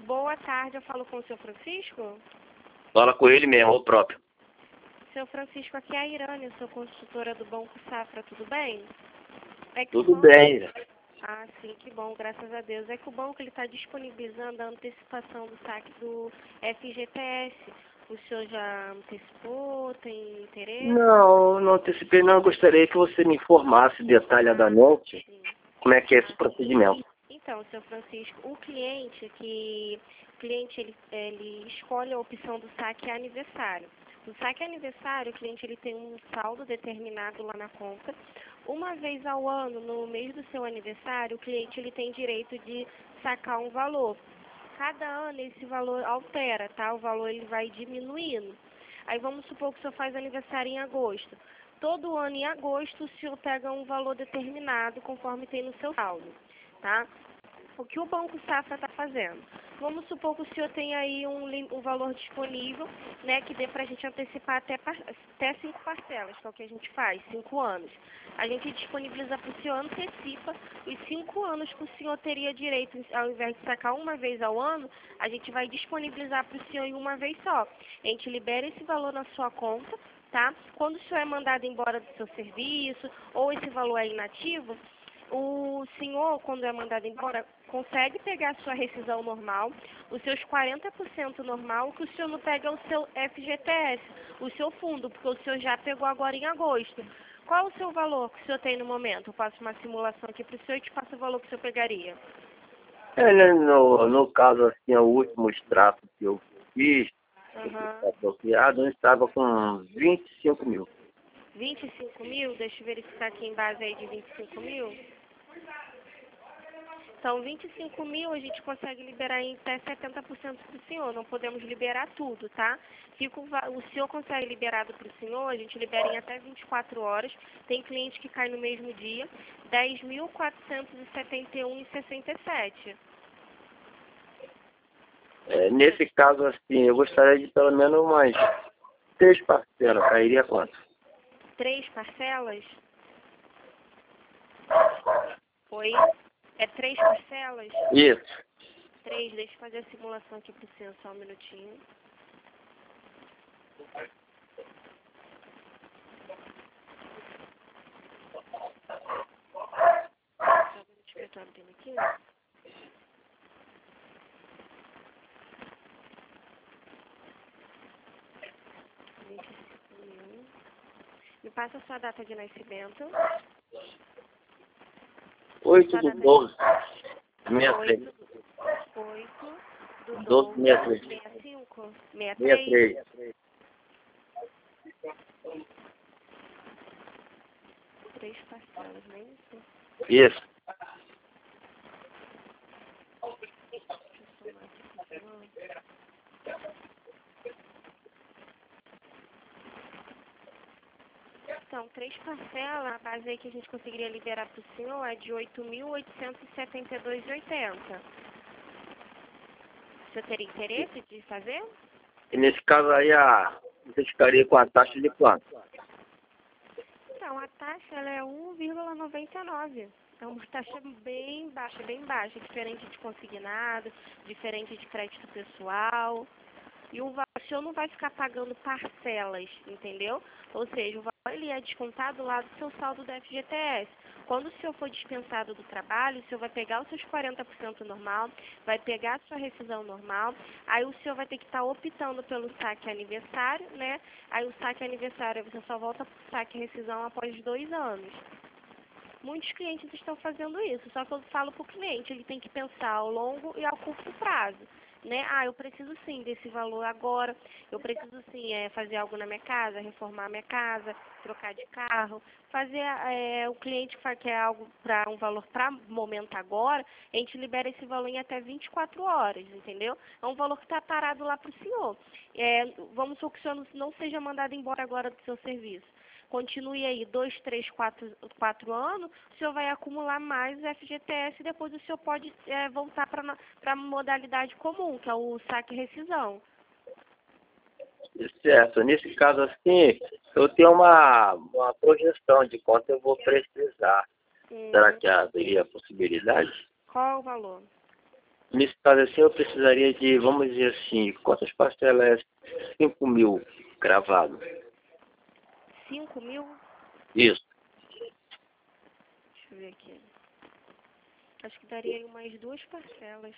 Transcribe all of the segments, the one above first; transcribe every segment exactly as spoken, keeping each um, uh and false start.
Boa tarde, eu falo com o seu Francisco? Fala com ele mesmo, o próprio. Seu Francisco, aqui é a Irane, eu sou consultora do Banco Safra, tudo bem? É que Tudo o banco... bem. Ah, sim, que bom, graças a Deus. É que o banco está disponibilizando a antecipação do saque do F G T S. O senhor já antecipou, tem interesse? Não, não antecipei, não. Eu gostaria que você me informasse detalhadamente Ah, como é que é esse procedimento. então, seu Francisco, o cliente que o cliente ele, ele escolhe a opção do saque aniversário. No saque aniversário, o cliente ele tem um saldo determinado lá na conta. Uma vez ao ano, no mês do seu aniversário, o cliente ele tem direito de sacar um valor. Cada ano esse valor altera, tá? O valor ele vai diminuindo. Aí vamos supor que o senhor faz aniversário em agosto. Todo ano em agosto o senhor pega um valor determinado conforme tem no seu saldo, tá? O que o Banco Safra está fazendo? Vamos supor que o senhor tem aí um, um valor disponível, né, que dê para a gente antecipar até, até cinco parcelas, que é o que a gente faz, cinco anos. A gente disponibiliza para o senhor, antecipa os cinco anos que o senhor teria direito, ao invés de sacar uma vez ao ano, a gente vai disponibilizar para o senhor em uma vez só. A gente libera esse valor na sua conta, tá? Quando o senhor é mandado embora do seu serviço, ou esse valor é inativo, o senhor, quando é mandado embora, consegue pegar a sua rescisão normal, os seus quarenta por cento normal, o que o senhor não pega é o seu F G T S, o seu fundo, porque o senhor já pegou agora em agosto. Qual é o seu valor que o senhor tem no momento? Eu faço uma simulação aqui para o senhor e te passo o valor que o senhor pegaria. É, né, no, no caso, assim, o último extrato que eu fiz, Uhum. apropriado, eu estava com vinte e cinco mil. vinte e cinco mil? Deixa eu verificar aqui em base aí de vinte e cinco mil. Então, vinte e cinco mil a gente consegue liberar em até setenta por cento para o senhor. Não podemos liberar tudo, tá? Fica o, o senhor consegue liberado para o senhor, a gente libera em até vinte e quatro horas. Tem cliente que cai no mesmo dia. dez mil quatrocentos e setenta e um reais e sessenta e sete centavos. É, nesse caso, assim, eu gostaria de pelo menos umas três parcelas. Cairia quanto? Três parcelas? Oi? É três parcelas? Isso. Três, deixa eu fazer a simulação aqui para o senhor, só um minutinho. Só um minutinho que eu estou abrindo aqui. vinte e cinco mil. Me passa a sua data de nascimento. oito do doze. sessenta e três. oito do doze, doze, sessenta e três. sessenta e cinco, sessenta e sessenta e três. três. Três parcelas, não é isso? Isso. Deixa eu somar aqui com o senhor. Então, três parcelas, a base aí que a gente conseguiria liberar para o senhor é de oito mil oitocentos e setenta e dois reais e oitenta centavos. O senhor teria interesse de fazer? E nesse caso aí, a, você ficaria com a taxa de quanto? Então, a taxa ela é um vírgula noventa e nove. É uma taxa bem baixa, bem baixa, diferente de consignado, diferente de crédito pessoal. E o, o senhor não vai ficar pagando parcelas, entendeu? Ou seja, o valor ele é descontado lá do seu saldo do F G T S. Quando o senhor for dispensado do trabalho, o senhor vai pegar os seus quarenta por cento normal, vai pegar a sua rescisão normal, aí o senhor vai ter que estar optando pelo saque aniversário, né? Aí o saque aniversário, você só volta para o saque rescisão após dois anos. Muitos clientes estão fazendo isso, só que eu falo para o cliente, ele tem que pensar ao longo e ao curto prazo. Né? Ah, eu preciso sim desse valor agora, eu preciso sim é, fazer algo na minha casa, reformar a minha casa, trocar de carro, fazer é, o cliente que quer algo para um valor para momento agora, a gente libera esse valor em até vinte e quatro horas, entendeu? É um valor que está parado lá para o senhor. É, vamos supor que o senhor não seja mandado embora agora do seu serviço. Continue aí dois, três, quatro, quatro anos, o senhor vai acumular mais F G T S e depois o senhor pode é, voltar para a modalidade comum, que é o saque e rescisão. Certo. Nesse caso assim, eu tenho uma, uma projeção de quanto eu vou precisar. Hum. Será que haveria possibilidade? Qual o valor? Nesse caso assim, eu precisaria de, vamos dizer assim, quantas parcelas é cinco mil gravado? Cinco mil? Isso. Deixa eu ver aqui. Acho que daria aí umas duas parcelas.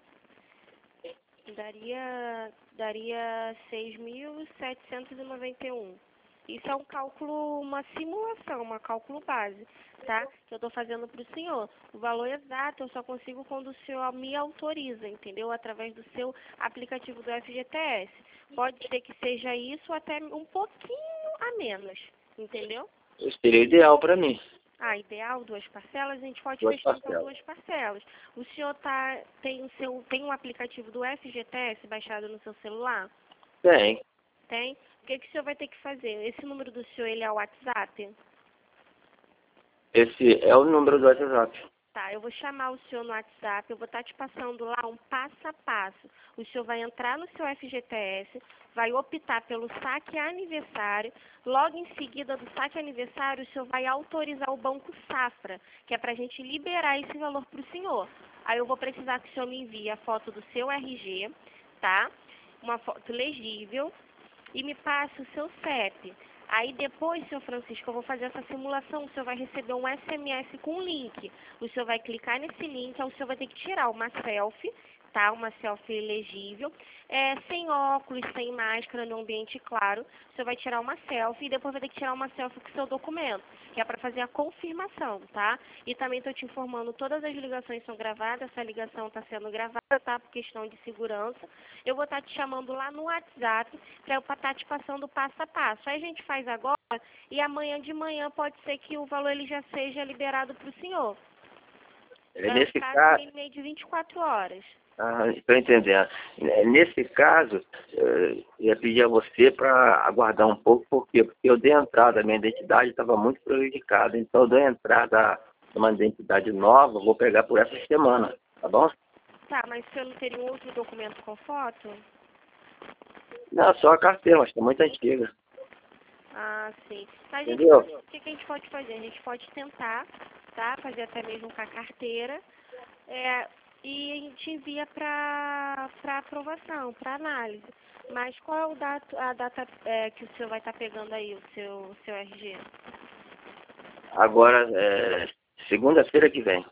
Daria, daria seis mil setecentos e noventa e um. Isso é um cálculo, uma simulação, uma cálculo base, tá? Que eu estou fazendo para o senhor. O valor exato eu só consigo quando o senhor me autoriza, entendeu? Através do seu aplicativo do F G T S. Pode ser que seja isso ou até um pouquinho a menos, entendeu? Isso seria ideal para mim. Ah, ideal, duas parcelas, a gente pode Duas fechar então parcelas. duas parcelas. O senhor tá, tem, o seu, tem um aplicativo do F G T S baixado no seu celular? Tem. Tem? O que, que o senhor vai ter que fazer? Esse número do senhor, ele é o WhatsApp? Esse é o número do WhatsApp. Tá, eu vou chamar o senhor no WhatsApp, eu vou estar te passando lá um passo a passo. O senhor vai entrar no seu F G T S, vai optar pelo saque aniversário, logo em seguida do saque aniversário, o senhor vai autorizar o Banco Safra, que é para a gente liberar esse valor para o senhor. Aí eu vou precisar que o senhor me envie a foto do seu R G, tá? Uma foto legível e me passe o seu C E P. Aí depois, senhor Francisco, eu vou fazer essa simulação, o senhor vai receber um S M S com um link. O senhor vai clicar nesse link, aí o senhor vai ter que tirar uma selfie, tá? Uma selfie legível, é, sem óculos, sem máscara, no ambiente claro. O senhor vai tirar uma selfie e depois vai ter que tirar uma selfie com o seu documento, que é para fazer a confirmação, tá? E também estou te informando, todas as ligações são gravadas, essa ligação está sendo gravada, tá? Por questão de segurança. Eu vou estar te chamando lá no WhatsApp para eu estar te passando o passo a passo. Aí a gente faz agora e amanhã de manhã pode ser que o valor ele já seja liberado para o senhor. É, É um nesse prazo caso, mínimo de vinte e quatro horas. ah, estou entendendo. É, Nesse caso, eh, eu ia pedir a você para aguardar um pouco, por quê? Porque eu dei entrada, a minha identidade estava muito prejudicada, então eu dei entrada numa identidade nova, vou pegar por essa semana, tá bom? Tá, mas o senhor não teria um outro documento com foto? Não, só a carteira, mas está muito antiga, Ah, sim. A gente entendeu? pode, o que, que a gente pode fazer? A gente pode tentar, tá? Fazer até mesmo com a carteira. É, e a gente envia para aprovação, para análise. Mas qual é o dato, a data é, que o senhor vai estar pegando aí, o seu, seu R G? Agora, é, segunda-feira que vem,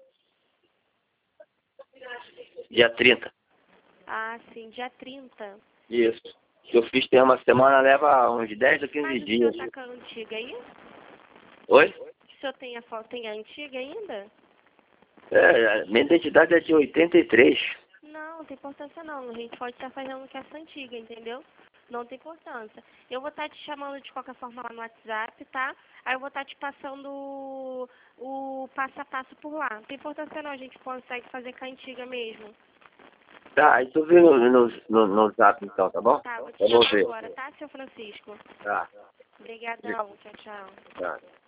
dia trinta. Ah, sim, dia trinta. Isso. Se eu fiz tem uma semana, leva uns dez a quinze Mas o dias. senhor está com a antiga aí? Oi? O senhor tem a foto, tem a antiga ainda? É, minha identidade é de oitenta e três. Não, não tem importância não. A gente pode estar fazendo com essa antiga, entendeu? Não tem importância. Eu vou estar te chamando de qualquer forma lá no WhatsApp, tá? Aí eu vou estar te passando o, o passo a passo por lá. Não tem importância não, a gente consegue fazer com a antiga mesmo. Tá, aí tu vê no, no, no, no zap então, tá bom? Tá, vou te Eu vou chamar ver. agora, tá, seu Francisco? Tá, Obrigadão, tchau, tchau. tá.